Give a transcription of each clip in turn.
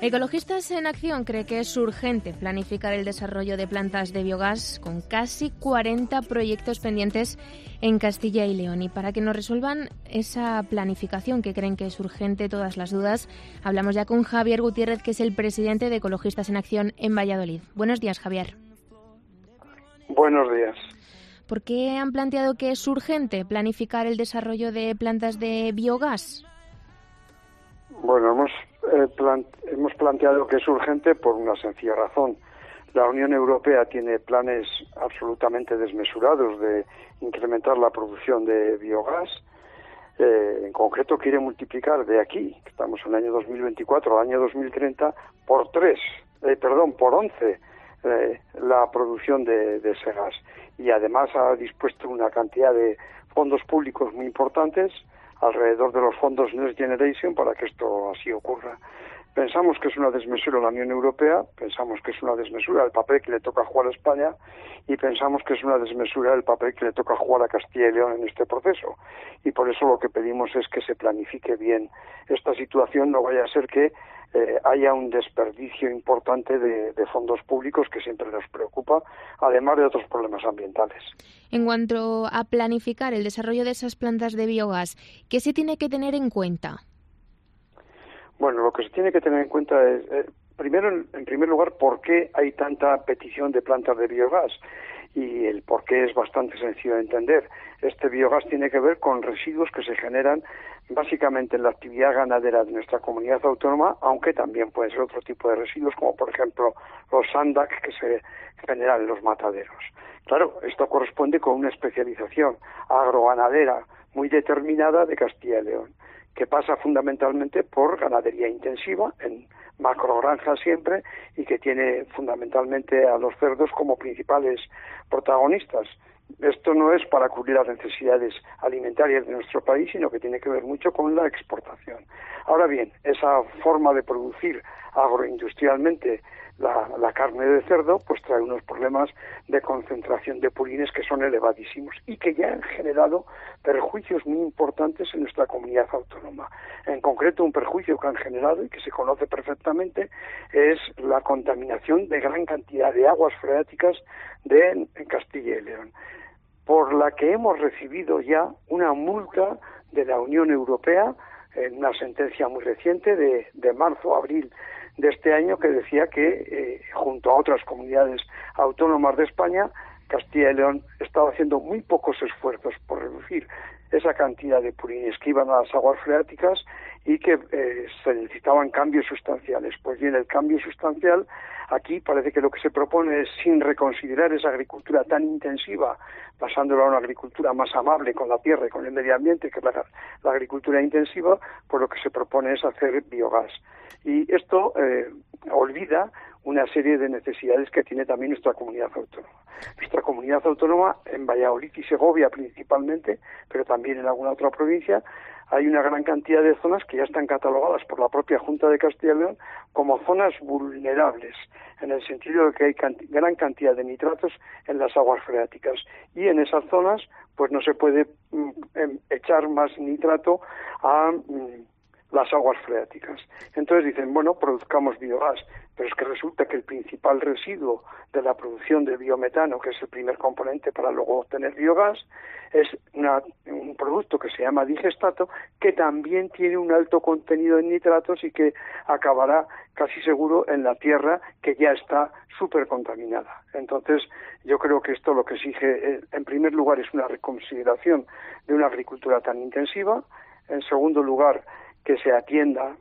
Ecologistas en Acción cree que es urgente planificar el desarrollo de plantas de biogás con casi 40 proyectos pendientes en Castilla y León. Y para que nos resuelvan esa planificación, que creen que es urgente, todas las dudas, hablamos ya con Javier Gutiérrez, que es el presidente de Ecologistas en Acción en Valladolid. Buenos días, Javier. Buenos días. ¿Por qué han planteado que es urgente planificar el desarrollo de plantas de biogás? Bueno, hemos planteado que es urgente por una sencilla razón. La Unión Europea tiene planes absolutamente desmesurados de incrementar la producción de biogás. En concreto quiere multiplicar de aquí, que estamos en el año 2024 al año 2030, por 11 la producción de ese gas. Y además ha dispuesto una cantidad de fondos públicos muy importantes alrededor de los fondos Next Generation para que esto así ocurra. Pensamos que es una desmesura la Unión Europea, pensamos que es una desmesura el papel que le toca jugar a España y pensamos que es una desmesura el papel que le toca jugar a Castilla y León en este proceso. Y por eso lo que pedimos es que se planifique bien esta situación, no vaya a ser que haya un desperdicio importante de fondos públicos que siempre nos preocupa, además de otros problemas ambientales. En cuanto a planificar el desarrollo de esas plantas de biogás, ¿qué se tiene que tener en cuenta? Bueno, lo que se tiene que tener en cuenta es, primero, en primer lugar, por qué hay tanta petición de plantas de biogás. Y el por qué es bastante sencillo de entender. Este biogás tiene que ver con residuos que se generan básicamente en la actividad ganadera de nuestra comunidad autónoma, aunque también pueden ser otro tipo de residuos, como por ejemplo los sandac que se generan en los mataderos. Claro, esto corresponde con una especialización agroganadera muy determinada de Castilla y León, que pasa fundamentalmente por ganadería intensiva, en macrogranjas siempre, y que tiene fundamentalmente a los cerdos como principales protagonistas. Esto no es para cubrir las necesidades alimentarias de nuestro país, sino que tiene que ver mucho con la exportación. Ahora bien, esa forma de producir agroindustrialmente la carne de cerdo, pues trae unos problemas de concentración de purines que son elevadísimos y que ya han generado perjuicios muy importantes en nuestra comunidad autónoma. En concreto, un perjuicio que han generado y que se conoce perfectamente es la contaminación de gran cantidad de aguas freáticas en Castilla y León, por la que hemos recibido ya una multa de la Unión Europea en una sentencia muy reciente de marzo-abril de este año, que decía que junto a otras comunidades autónomas de España, Castilla y León estaba haciendo muy pocos esfuerzos por reducir esa cantidad de purines que iban a las aguas freáticas y que se necesitaban cambios sustanciales. Pues bien, el cambio sustancial aquí parece que lo que se propone es, sin reconsiderar esa agricultura tan intensiva, pasándola a una agricultura más amable con la tierra y con el medio ambiente, que es la agricultura intensiva, pues lo que se propone es hacer biogás. Y esto olvida una serie de necesidades que tiene también nuestra comunidad autónoma. Nuestra comunidad autónoma, en Valladolid y Segovia principalmente, pero también en alguna otra provincia, hay una gran cantidad de zonas que ya están catalogadas por la propia Junta de Castilla y León como zonas vulnerables, en el sentido de que hay gran cantidad de nitratos en las aguas freáticas. Y en esas zonas, pues no se puede echar más nitrato a las aguas freáticas. Entonces dicen, bueno, produzcamos biogás, pero es que resulta que el principal residuo de la producción de biometano, que es el primer componente para luego obtener biogás, es un producto que se llama digestato, que también tiene un alto contenido en nitratos y que acabará casi seguro en la tierra, que ya está súper contaminada. Entonces, yo creo que esto lo que exige, en primer lugar, es una reconsideración de una agricultura tan intensiva. En segundo lugar, que se atienda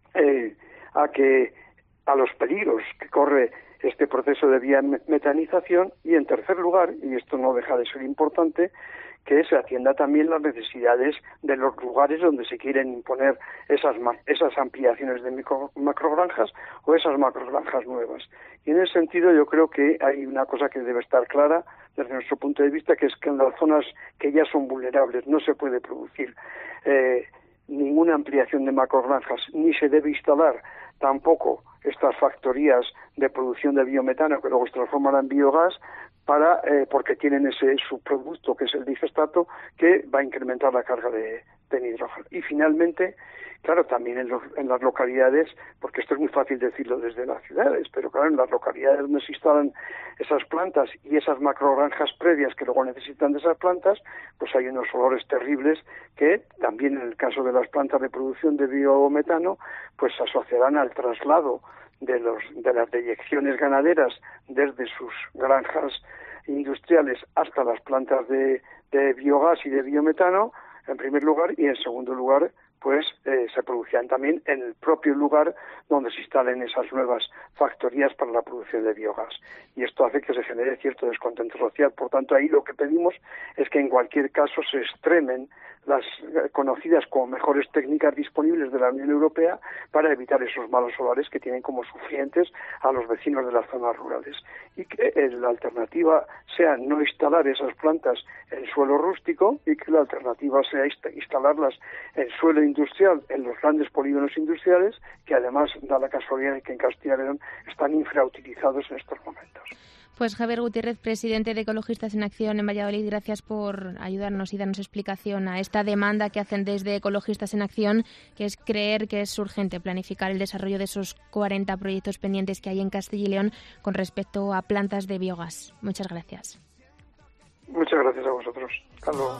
a los peligros que corre este proceso de biometanización, y en tercer lugar, y esto no deja de ser importante, que se atienda también las necesidades de los lugares donde se quieren imponer esas ampliaciones de macrogranjas o esas macrogranjas nuevas. Y en ese sentido yo creo que hay una cosa que debe estar clara desde nuestro punto de vista, que es que en las zonas que ya son vulnerables no se puede producir ninguna ampliación de macrogranjas, ni se debe instalar tampoco estas factorías de producción de biometano que luego se transforman en biogás, porque tienen ese subproducto que es el digestato, que va a incrementar la carga de de nitrógeno. Y finalmente, claro, también en las localidades, porque esto es muy fácil decirlo desde las ciudades, pero claro, en las localidades donde se instalan esas plantas y esas macrogranjas previas que luego necesitan de esas plantas, pues hay unos olores terribles que también en el caso de las plantas de producción de biometano, pues se asociarán al traslado de las deyecciones ganaderas desde sus granjas industriales hasta las plantas de biogás y de biometano, en primer lugar, y en segundo lugar, pues se producirán también en el propio lugar donde se instalen esas nuevas factorías para la producción de biogás. Y esto hace que se genere cierto descontento social. Por tanto, ahí lo que pedimos es que en cualquier caso se extremen las conocidas como mejores técnicas disponibles de la Unión Europea para evitar esos malos solares que tienen como sufrientes a los vecinos de las zonas rurales. Y que la alternativa sea no instalar esas plantas en suelo rústico y que la alternativa sea instalarlas en suelo industrial, en los grandes polígonos industriales, que además da la casualidad de que en Castilla y León están infrautilizados en estos momentos. Pues Javier Gutiérrez, presidente de Ecologistas en Acción en Valladolid, gracias por ayudarnos y darnos explicación a esta demanda que hacen desde Ecologistas en Acción, que es creer que es urgente planificar el desarrollo de esos 40 proyectos pendientes que hay en Castilla y León con respecto a plantas de biogás. Muchas gracias. Muchas gracias a vosotros. Hasta luego.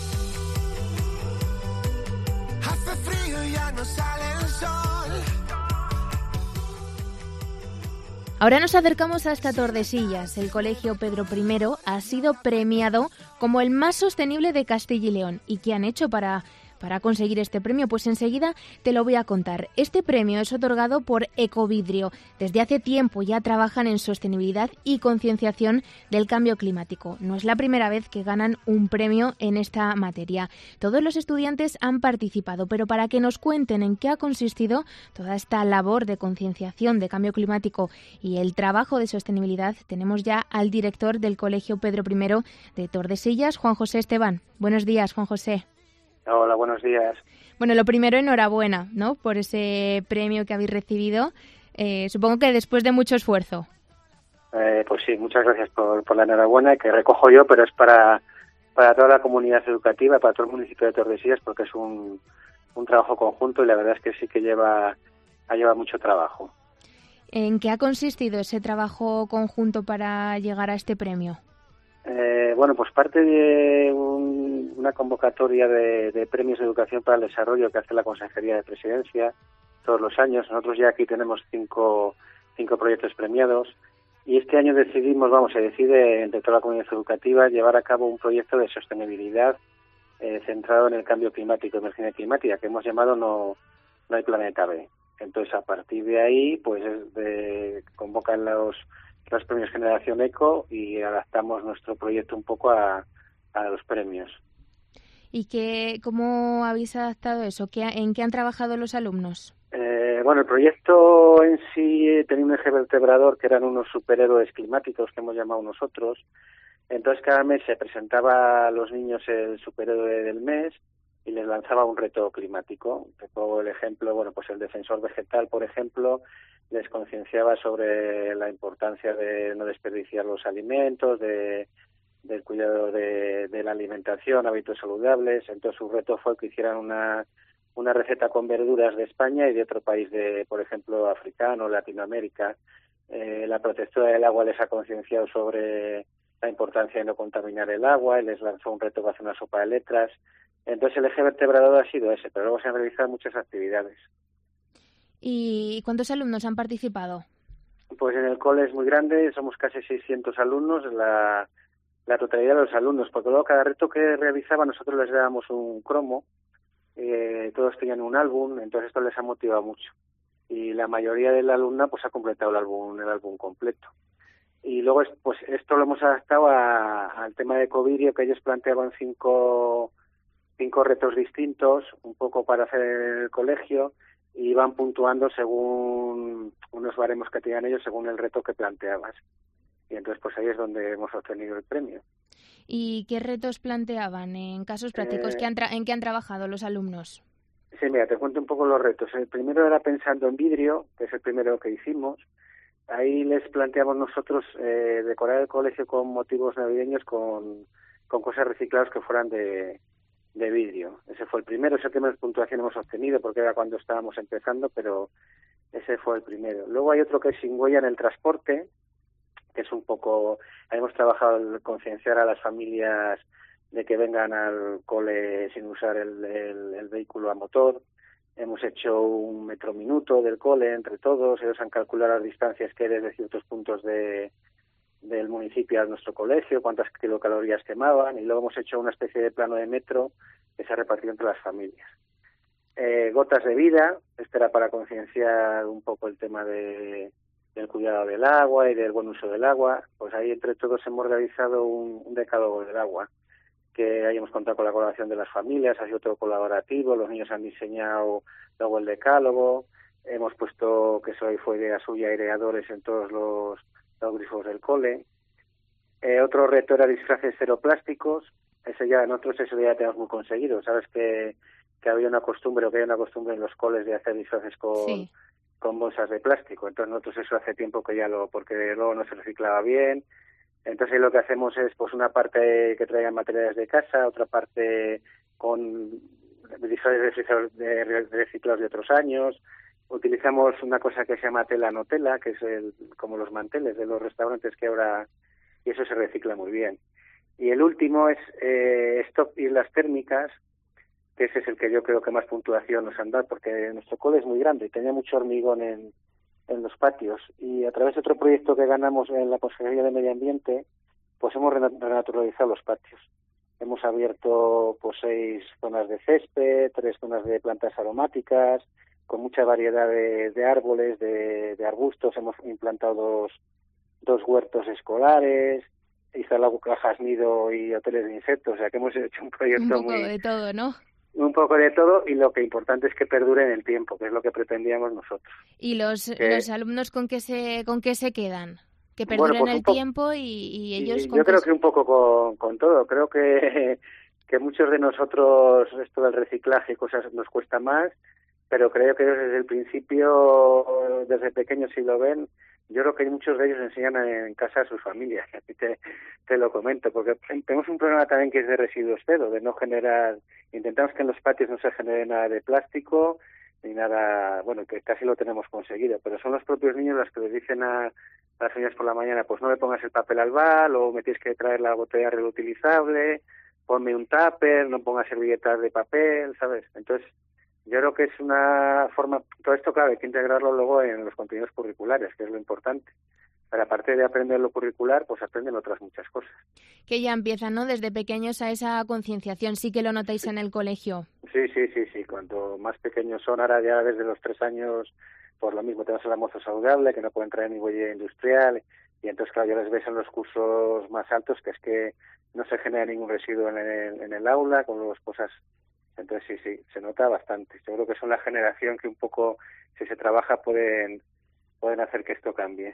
Hace frío y ya no sale el sol. Ahora nos acercamos hasta Tordesillas. El Colegio Pedro I ha sido premiado como el más sostenible de Castilla y León. ¿Y qué han hecho para conseguir este premio? Pues enseguida te lo voy a contar. Este premio es otorgado por Ecovidrio. Desde hace tiempo ya trabajan en sostenibilidad y concienciación del cambio climático. No es la primera vez que ganan un premio en esta materia. Todos los estudiantes han participado, pero para que nos cuenten en qué ha consistido toda esta labor de concienciación de cambio climático y el trabajo de sostenibilidad, tenemos ya al director del Colegio Pedro I de Tordesillas, Juan José Esteban. Buenos días, Juan José. Hola, buenos días. Bueno, lo primero, enhorabuena, ¿no?, por ese premio que habéis recibido. Supongo que después de mucho esfuerzo. Pues sí, muchas gracias por la enhorabuena, que recojo yo, pero es para toda la comunidad educativa, para todo el municipio de Tordesillas, porque es un trabajo conjunto y la verdad es que sí que ha llevado mucho trabajo. ¿En qué ha consistido ese trabajo conjunto para llegar a este premio? Bueno, pues parte de una convocatoria de premios de educación para el desarrollo que hace la Consejería de Presidencia todos los años. Nosotros ya aquí tenemos cinco proyectos premiados y este año se decide entre toda la comunidad educativa llevar a cabo un proyecto de sostenibilidad centrado en el cambio climático, emergencia climática, que hemos llamado No hay planeta B. Entonces, a partir de ahí, pues convocan los premios Generación Eco y adaptamos nuestro proyecto un poco a los premios. ¿Y cómo habéis adaptado eso? ¿En qué han trabajado los alumnos? Bueno, el proyecto en sí tenía un eje vertebrador que eran unos superhéroes climáticos que hemos llamado nosotros. Entonces, cada mes se presentaba a los niños el superhéroe del mes y les lanzaba un reto climático. Te pongo el ejemplo, bueno, pues el defensor vegetal, por ejemplo, les concienciaba sobre la importancia de no desperdiciar los alimentos, del cuidado de la alimentación, hábitos saludables. Entonces su reto fue que hicieran una receta con verduras de España y de otro país, por ejemplo, africano, Latinoamérica. La protectora del agua les ha concienciado sobre la importancia de no contaminar el agua y les lanzó un reto para hacer una sopa de letras. Entonces el eje vertebrador ha sido ese, pero luego se han realizado muchas actividades. ¿Y cuántos alumnos han participado? Pues en el cole es muy grande, somos casi 600 alumnos, la totalidad de los alumnos, porque luego cada reto que realizaban nosotros les dábamos un cromo, todos tenían un álbum, entonces esto les ha motivado mucho. Y la mayoría de la alumna pues ha completado el álbum completo. Y luego pues esto lo hemos adaptado al tema de Ecovidrio, que ellos planteaban cinco retos distintos, un poco para hacer en el colegio, y van puntuando según unos baremos que tenían ellos, según el reto que planteabas. Y entonces pues ahí es donde hemos obtenido el premio. ¿Y qué retos planteaban en casos prácticos? ¿En qué han trabajado los alumnos? Sí, mira, te cuento un poco los retos. El primero era pensando en vidrio, que es el primero que hicimos. Ahí les planteamos nosotros decorar el colegio con motivos navideños, con cosas recicladas que fueran de de vidrio. Ese fue el primero, es el que menos puntuación hemos obtenido porque era cuando estábamos empezando, pero ese fue el primero. Luego hay otro que es sin huella en el transporte, que es un poco, hemos trabajado en concienciar a las familias de que vengan al cole sin usar el vehículo a motor. Hemos hecho un metro minuto del cole entre todos, ellos han calculado las distancias que hay desde ciertos puntos del municipio a nuestro colegio, cuántas kilocalorías quemaban, y luego hemos hecho una especie de plano de metro que se ha repartido entre las familias. Gotas de vida, este era para concienciar un poco el tema del cuidado del agua y del buen uso del agua. Pues ahí entre todos hemos realizado un decálogo del agua, que ahí hemos contado con la colaboración de las familias, ha sido todo colaborativo, los niños han diseñado luego el decálogo, hemos puesto, que eso ahí fue idea suya, aireadores en todos los grifos del cole. Otro reto era disfraces ceroplásticos, ese ya nosotros eso ya tenemos muy conseguido, sabes que había una costumbre, o que hay una costumbre en los coles de hacer disfraces con bolsas de plástico, entonces nosotros eso hace tiempo que porque luego no se reciclaba bien. Entonces lo que hacemos es pues una parte que traigan materiales de casa, otra parte con disfraces reciclados de otros años. Utilizamos una cosa que se llama tela no tela, que es como los manteles de los restaurantes que ahora, y eso se recicla muy bien. Y el último es stop islas térmicas, que ese es el que yo creo que más puntuación nos han dado, porque nuestro cole es muy grande y tenía mucho hormigón en los patios, y a través de otro proyecto que ganamos en la Consejería de Medio Ambiente, pues hemos renaturalizado los patios. Hemos abierto pues 6 zonas de césped, 3 zonas de plantas aromáticas, con mucha variedad de árboles, de arbustos. Hemos implantado dos huertos escolares, instalado cajas nido y hoteles de insectos, o sea que hemos hecho un proyecto un poco de todo, ¿no? Un poco de todo, y lo que importante es que perdure en el tiempo, que es lo que pretendíamos nosotros. ¿Y los alumnos con qué se quedan? Que perduren el tiempo y ellos... Yo creo que un poco con todo. Creo que muchos de nosotros esto del reciclaje y cosas nos cuesta más, pero creo que ellos desde el principio, desde pequeños si lo ven, yo creo que muchos de ellos enseñan en casa a sus familias. Aquí te lo comento, porque tenemos un problema también que es de residuos cero, de no generar... Intentamos que en los patios no se genere nada de plástico, ni nada... Bueno, que casi lo tenemos conseguido, pero son los propios niños los que les dicen a las señoras por la mañana, pues no me pongas el papel al bal, o me tienes que traer la botella reutilizable, ponme un tupper, no pongas servilletas de papel, ¿sabes? Entonces... Yo creo que es una forma, todo esto claro, hay que integrarlo luego en los contenidos curriculares, que es lo importante. Pero aparte de aprender lo curricular, pues aprenden otras muchas cosas. Que ya empiezan, ¿no? Desde pequeños a esa concienciación, sí que lo notáis en el colegio. Sí, cuanto más pequeños son, ahora ya desde los 3 años, pues lo mismo, tenemos el almuerzo saludable, que no pueden traer ni huella industrial, y entonces claro, ya les ves en los cursos más altos que es que no se genera ningún residuo en el aula, con las cosas. Entonces sí, se nota bastante. Yo creo que son la generación que un poco, si se trabaja, pueden hacer que esto cambie.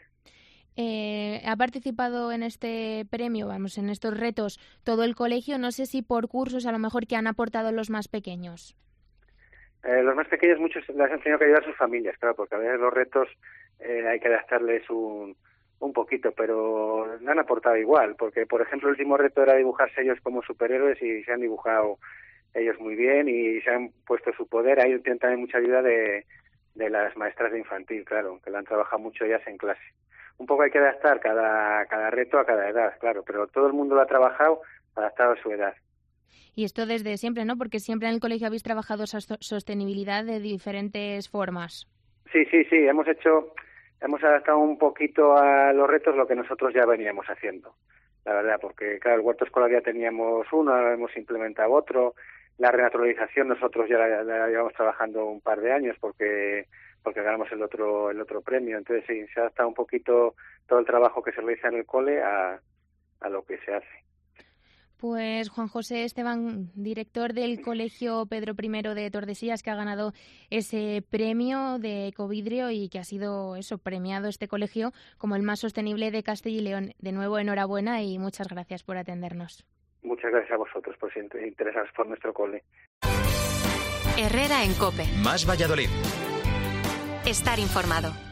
¿Ha participado en este premio, en estos retos, todo el colegio? No sé si por cursos, a lo mejor, que han aportado los más pequeños. Los más pequeños, muchos les han tenido que ayudar a sus familias, claro, porque a veces los retos hay que adaptarles un poquito, pero no han aportado igual, porque, por ejemplo, el último reto era dibujarse ellos como superhéroes y se han dibujado ellos muy bien y se han puesto su poder. Ahí tienen también mucha ayuda de las maestras de infantil, claro, que la han trabajado mucho ellas en clase. Un poco hay que adaptar cada reto a cada edad, claro, pero todo el mundo lo ha trabajado adaptado a su edad. Y esto desde siempre, ¿no? Porque siempre en el colegio habéis trabajado esa sostenibilidad de diferentes formas. Sí, hemos adaptado un poquito a los retos lo que nosotros ya veníamos haciendo, la verdad, porque claro, el huerto escolar ya teníamos uno, ahora hemos implementado otro. La renaturalización nosotros ya la llevamos trabajando un par de años porque ganamos el otro premio. Entonces sí, se ha adaptado un poquito todo el trabajo que se realiza en el cole a lo que se hace. Pues Juan José Esteban, director del Colegio Pedro I de Tordesillas, que ha ganado ese premio de Ecovidrio y que ha sido premiado este colegio como el más sostenible de Castilla y León. De nuevo, enhorabuena y muchas gracias por atendernos. Muchas gracias a vosotros por interesaros por nuestro cole. Herrera en COPE. Más Valladolid. Estar informado.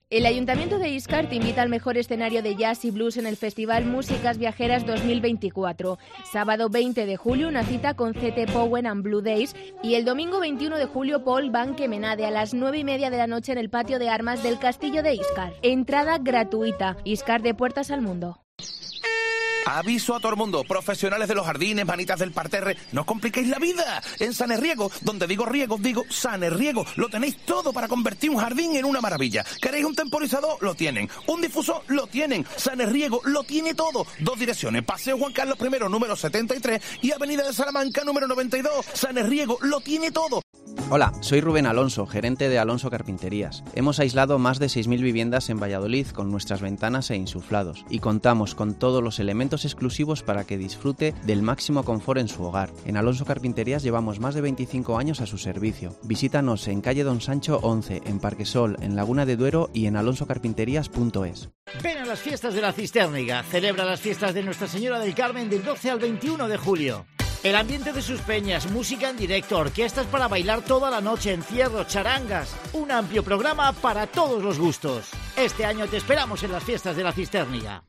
El Ayuntamiento de Íscar te invita al mejor escenario de jazz y blues en el Festival Músicas Viajeras 2024. Sábado 20 de julio, una cita con CT Powen and Blue Days, y el domingo 21 de julio, Paul Van Kemenade a las 9:30 de la noche en el patio de armas del Castillo de Íscar. Entrada gratuita. Íscar, de puertas al mundo. Aviso a todo el mundo, profesionales de los jardines, manitas del parterre, no os compliquéis la vida. En Sanerriego, donde digo riego, digo Sanerriego, lo tenéis todo para convertir un jardín en una maravilla. ¿Queréis un temporizador? Lo tienen. ¿Un difusor? Lo tienen. Sanerriego lo tiene todo. 2 direcciones, Paseo Juan Carlos I, número 73, y Avenida de Salamanca, número 92. Sanerriego lo tiene todo. Hola, soy Rubén Alonso, gerente de Alonso Carpinterías. Hemos aislado más de 6.000 viviendas en Valladolid con nuestras ventanas e insuflados, y contamos con todos los elementos exclusivos para que disfrute del máximo confort en su hogar. En Alonso Carpinterías llevamos más de 25 años a su servicio. Visítanos en calle Don Sancho 11, en Parquesol, en Laguna de Duero y en alonsocarpinterías.es. Ven a las fiestas de la Cisterniga. Celebra las fiestas de Nuestra Señora del Carmen del 12 al 21 de julio. El ambiente de sus peñas, música en directo, orquestas para bailar toda la noche, encierros, charangas. Un amplio programa para todos los gustos. Este año te esperamos en las fiestas de la Cisterniga.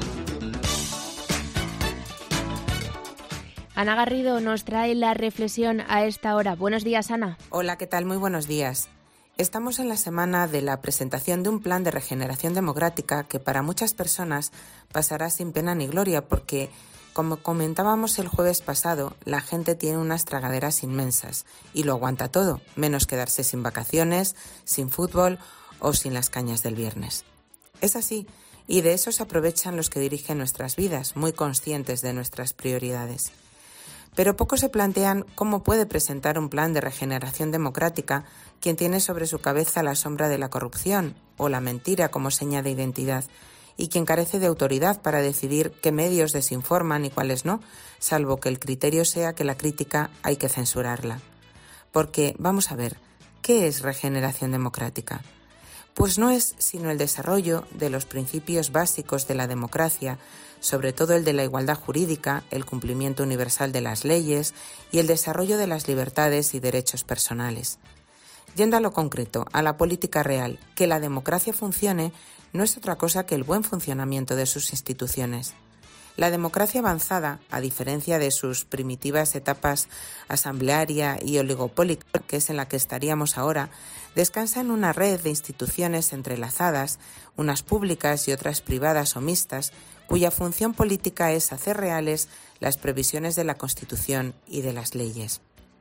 Ana Garrido nos trae la reflexión a esta hora. Buenos días, Ana. Hola, ¿qué tal? Muy buenos días. Estamos en la semana de la presentación de un plan de regeneración democrática que para muchas personas pasará sin pena ni gloria porque, como comentábamos el jueves pasado, la gente tiene unas tragaderas inmensas y lo aguanta todo, menos quedarse sin vacaciones, sin fútbol o sin las cañas del viernes. Es así, y de eso se aprovechan los que dirigen nuestras vidas, muy conscientes de nuestras prioridades. Pero pocos se plantean cómo puede presentar un plan de regeneración democrática quien tiene sobre su cabeza la sombra de la corrupción o la mentira como seña de identidad, y quien carece de autoridad para decidir qué medios desinforman y cuáles no, salvo que el criterio sea que la crítica hay que censurarla. Porque, vamos a ver, ¿qué es regeneración democrática? Pues no es sino el desarrollo de los principios básicos de la democracia, sobre todo el de la igualdad jurídica, el cumplimiento universal de las leyes y el desarrollo de las libertades y derechos personales. Yendo a lo concreto, a la política real, que la democracia funcione no es otra cosa que el buen funcionamiento de sus instituciones. La democracia avanzada, a diferencia de sus primitivas etapas asamblearia y oligopólica, que es en la que estaríamos ahora, descansa en una red de instituciones entrelazadas, unas públicas y otras privadas o mixtas, cuya función política es hacer reales las previsiones de la Constitución y de las leyes.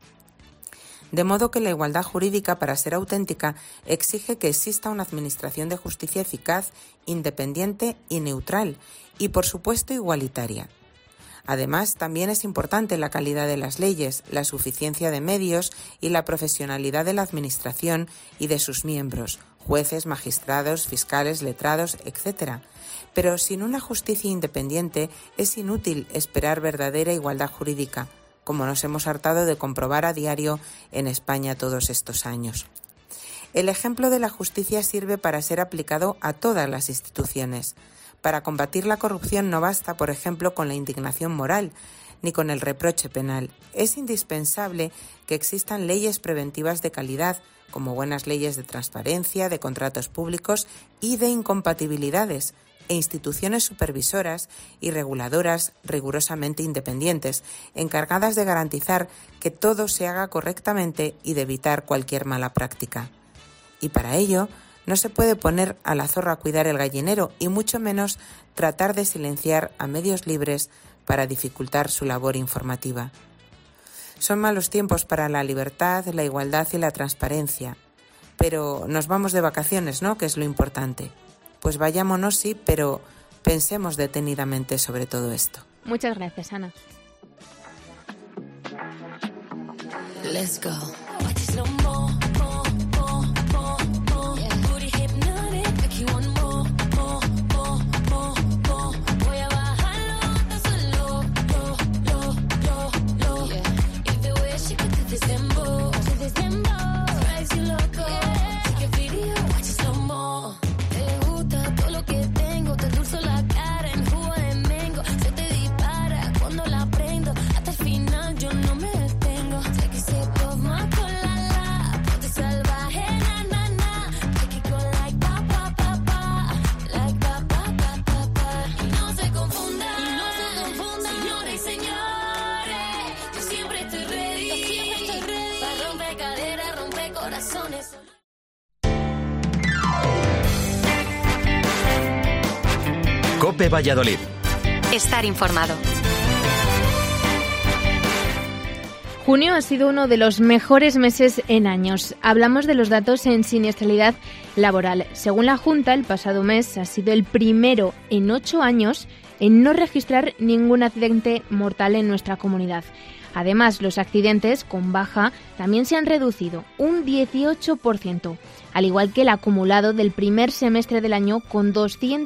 De modo que la igualdad jurídica, para ser auténtica, exige que exista una administración de justicia eficaz, independiente y neutral, y por supuesto igualitaria. Además, también es importante la calidad de las leyes, la suficiencia de medios y la profesionalidad de la administración y de sus miembros, jueces, magistrados, fiscales, letrados, etc. Pero sin una justicia independiente es inútil esperar verdadera igualdad jurídica, como nos hemos hartado de comprobar a diario en España todos estos años. El ejemplo de la justicia sirve para ser aplicado a todas las instituciones. Para combatir la corrupción no basta, por ejemplo, con la indignación moral, ni con el reproche penal. Es indispensable que existan leyes preventivas de calidad, como buenas leyes de transparencia, de contratos públicos y de incompatibilidades, e instituciones supervisoras y reguladoras rigurosamente independientes, encargadas de garantizar que todo se haga correctamente y de evitar cualquier mala práctica. Y para ello, no se puede poner a la zorra a cuidar el gallinero y mucho menos tratar de silenciar a medios libres para dificultar su labor informativa. Son malos tiempos para la libertad, la igualdad y la transparencia. Pero nos vamos de vacaciones, ¿no?, que es lo importante. Pues vayámonos, sí, pero pensemos detenidamente sobre todo esto. Muchas gracias, Ana. Let's go. COPE Valladolid. Estar informado. Junio ha sido uno de los mejores meses en años. Hablamos de los datos en siniestralidad laboral. Según la Junta, el pasado mes ha sido el primero en 8 años en no registrar ningún accidente mortal en nuestra comunidad. Además, los accidentes con baja también se han reducido un 18%, al igual que el acumulado del primer semestre del año, con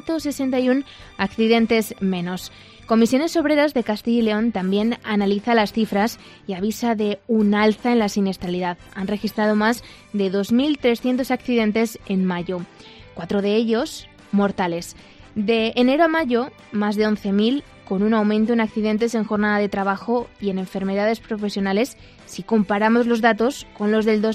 261 accidentes menos. Comisiones Obreras de Castilla y León también analiza las cifras y avisa de un alza en la siniestralidad. Han registrado más de 2.300 accidentes en mayo, 4 de ellos mortales. De enero a mayo, más de 11.000, con un aumento en accidentes en jornada de trabajo y en enfermedades profesionales si comparamos los datos con los del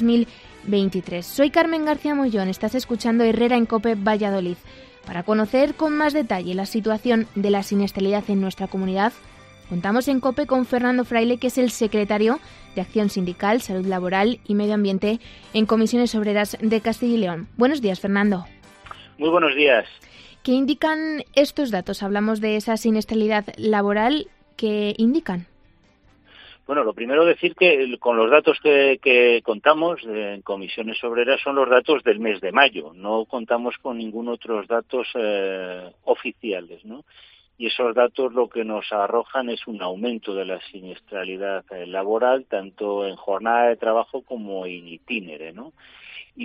2023. Soy Carmen García Mollón, estás escuchando Herrera en COPE Valladolid. Para conocer con más detalle la situación de la siniestralidad en nuestra comunidad, contamos en COPE con Fernando Fraile, que es el secretario de Acción Sindical, Salud Laboral y Medio Ambiente en Comisiones Obreras de Castilla y León. Buenos días, Fernando. Muy buenos días. ¿Qué indican estos datos? Hablamos de esa siniestralidad laboral. ¿Qué indican? Bueno, lo primero decir que con los datos que contamos en Comisiones Obreras son los datos del mes de mayo. No contamos con ningún otros datos oficiales, ¿no? Y esos datos lo que nos arrojan es un aumento de la siniestralidad laboral, tanto en jornada de trabajo como en itinere, ¿no? Y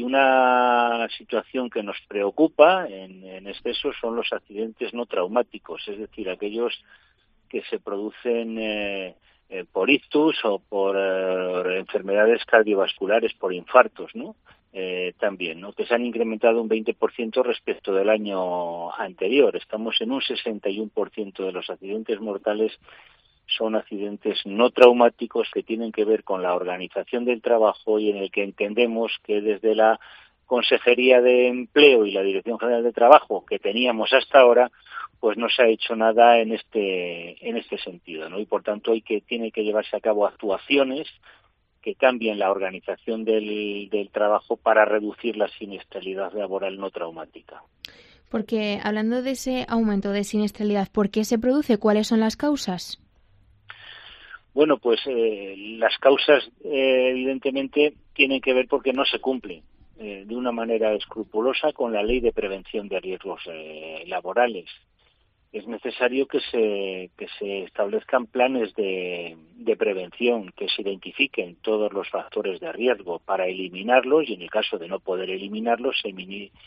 una situación que nos preocupa en exceso son los accidentes no traumáticos, es decir, aquellos que se producen por ictus o por enfermedades cardiovasculares, por infartos, ¿no? También, ¿no? Que se han incrementado un 20% respecto del año anterior. Estamos en un 61% de los accidentes mortales son accidentes no traumáticos que tienen que ver con la organización del trabajo y en el que entendemos que desde la Consejería de Empleo y la Dirección General de Trabajo que teníamos hasta ahora, pues no se ha hecho nada en este sentido, ¿no? Y por tanto tiene que llevarse a cabo actuaciones que cambien la organización del trabajo para reducir la siniestralidad laboral no traumática. Porque hablando de ese aumento de siniestralidad, ¿por qué se produce? ¿Cuáles son las causas? Bueno, pues las causas evidentemente tienen que ver porque no se cumple de una manera escrupulosa con la Ley de Prevención de Riesgos Laborales. Es necesario que se establezcan planes de prevención, que se identifiquen todos los factores de riesgo para eliminarlos y en el caso de no poder eliminarlos se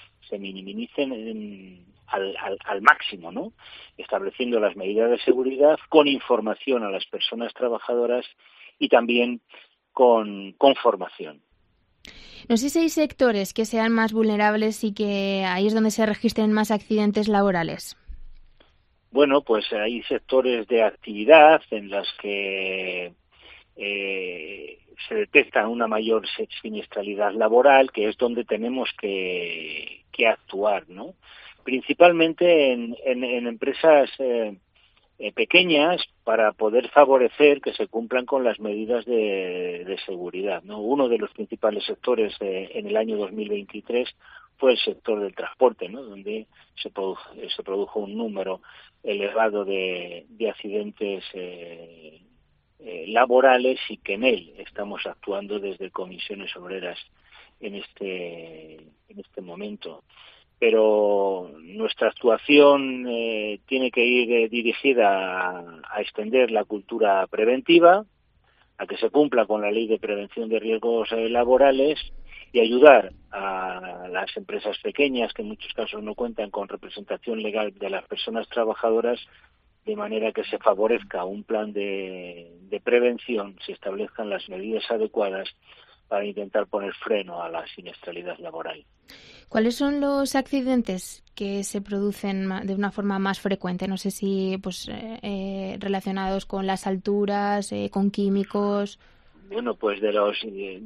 minimicen al máximo, ¿no? Estableciendo las medidas de seguridad con información a las personas trabajadoras y también con formación. No sé si hay sectores que sean más vulnerables y que ahí es donde se registren más accidentes laborales. Bueno, pues hay sectores de actividad en las que se detecta una mayor siniestralidad laboral, que es donde tenemos que actuar, ¿no? Principalmente en empresas pequeñas para poder favorecer que se cumplan con las medidas de seguridad, ¿no? Uno de los principales sectores en el año 2023 fue el sector del transporte, ¿no? Donde se produjo un número elevado de accidentes laborales y que en él estamos actuando desde Comisiones Obreras en este momento. Pero nuestra actuación tiene que ir dirigida a extender la cultura preventiva, a que se cumpla con la Ley de Prevención de Riesgos Laborales y ayudar a las empresas pequeñas, que en muchos casos no cuentan con representación legal de las personas trabajadoras, de manera que se favorezca un plan de prevención, se establezcan las medidas adecuadas para intentar poner freno a la siniestralidad laboral. ¿Cuáles son los accidentes que se producen de una forma más frecuente? No sé si relacionados con las alturas, con químicos. Bueno, pues de los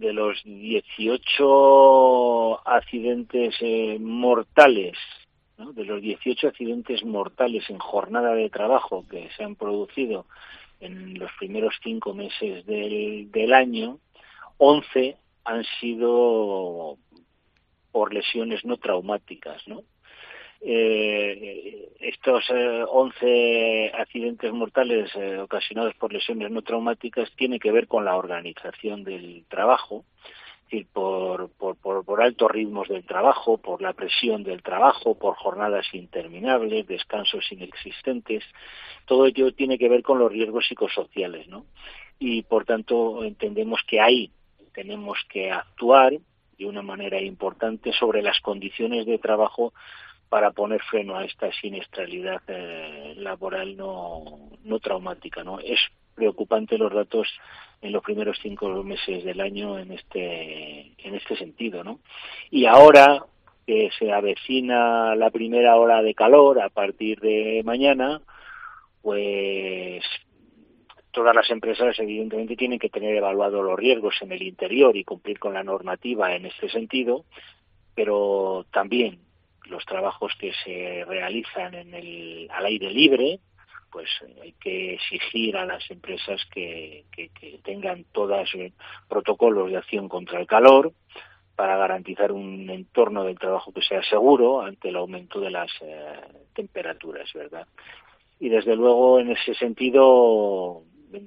18 accidentes mortales, ¿no? De los 18 accidentes mortales en jornada de trabajo que se han producido en los primeros 5 meses del año, 11 han sido por lesiones no traumáticas, ¿no? Estos 11 accidentes mortales ocasionados por lesiones no traumáticas tienen que ver con la organización del trabajo, es decir, por altos ritmos del trabajo, por la presión del trabajo, por jornadas interminables, descansos inexistentes. Todo ello tiene que ver con los riesgos psicosociales, ¿no? Y por tanto entendemos que ahí tenemos que actuar de una manera importante sobre las condiciones de trabajo para poner freno a esta siniestralidad laboral no traumática, ¿no? Es preocupante los datos en los primeros 5 meses del año en este sentido, ¿no? Y ahora que se avecina la primera ola de calor a partir de mañana, pues todas las empresas evidentemente tienen que tener evaluados los riesgos en el interior y cumplir con la normativa en este sentido, pero también los trabajos que se realizan al aire libre, pues hay que exigir a las empresas que tengan todos protocolos de acción contra el calor para garantizar un entorno del trabajo que sea seguro ante el aumento de las temperaturas, ¿verdad? Y desde luego en ese sentido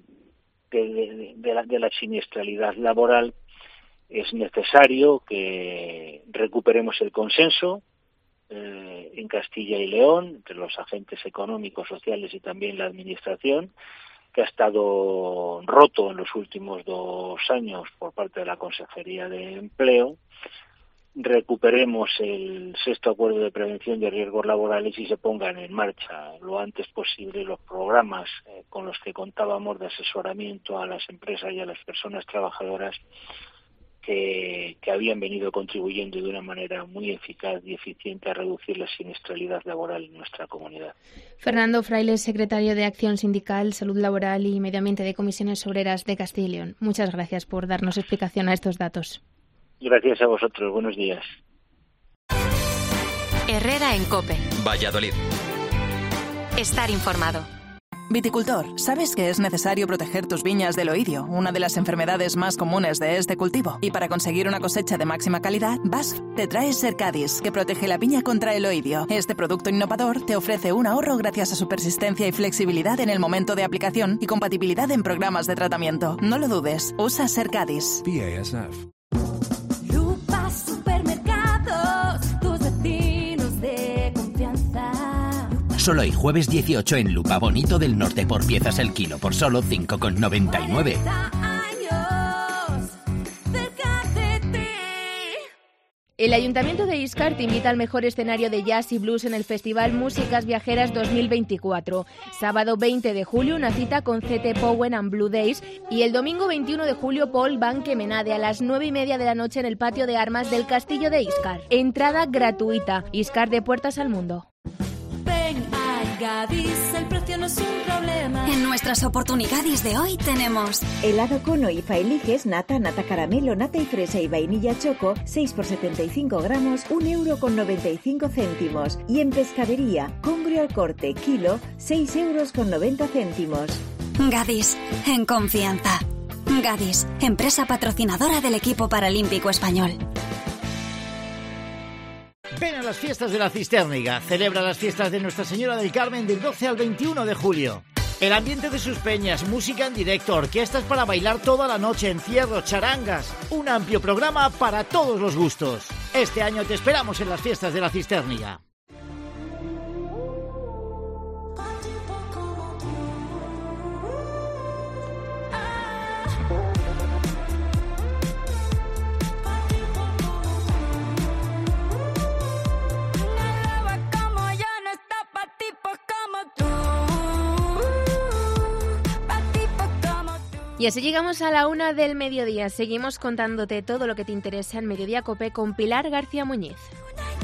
de la siniestralidad laboral es necesario que recuperemos el consenso en Castilla y León entre los agentes económicos, sociales y también la administración, que ha estado roto en los últimos 2 años por parte de la Consejería de Empleo. Recuperemos el 6º acuerdo de prevención de riesgos laborales y se pongan en marcha lo antes posible los programas con los que contábamos de asesoramiento a las empresas y a las personas trabajadoras que habían venido contribuyendo de una manera muy eficaz y eficiente a reducir la siniestralidad laboral en nuestra comunidad. Fernando Frailes, secretario de Acción Sindical, Salud Laboral y Medio Ambiente de Comisiones Obreras de Castilla y León. Muchas gracias por darnos explicación a estos datos. Gracias a vosotros. Buenos días. Herrera en COPE. Valladolid. Estar informado. Viticultor, ¿sabes que es necesario proteger tus viñas del oidio, una de las enfermedades más comunes de este cultivo? Y para conseguir una cosecha de máxima calidad, BASF te trae Cercadis, que protege la viña contra el oidio. Este producto innovador te ofrece un ahorro gracias a su persistencia y flexibilidad en el momento de aplicación y compatibilidad en programas de tratamiento. No lo dudes, usa Cercadis. BASF. Lupa Supermercados, tus vecinos de confianza. Solo hoy, jueves 18, en Lupa Bonito del Norte, por piezas el kilo, por solo 5,99. El Ayuntamiento de Iscar te invita al mejor escenario de jazz y blues en el Festival Músicas Viajeras 2024. Sábado 20 de julio, una cita con CT Powen and Blue Days, y el domingo 21 de julio, Paul Van Kemenade a las 9:30 de la noche en el patio de armas del Castillo de Iscar. Entrada gratuita. Iscar, de puertas al mundo. Ven a Gadis, el precio no es un problema. En nuestras oportunidades de hoy tenemos helado Cono y Faeliges, nata caramelo, nata y fresa y vainilla choco, 6 por 75 gramos, 1,95 €. Y en pescadería, congrio al corte, kilo, 6,90 €. Gadis, en confianza. Gadis, empresa patrocinadora del equipo paralímpico español. Ven a las fiestas de la Cisterniga. Celebra las fiestas de Nuestra Señora del Carmen del 12 al 21 de julio. El ambiente de sus peñas, música en directo, orquestas para bailar toda la noche, encierros, charangas. Un amplio programa para todos los gustos. Este año te esperamos en las fiestas de la Cisterniga. Y así llegamos a la 1 del mediodía. Seguimos contándote todo lo que te interesa en Mediodía COPE con Pilar García Muñiz.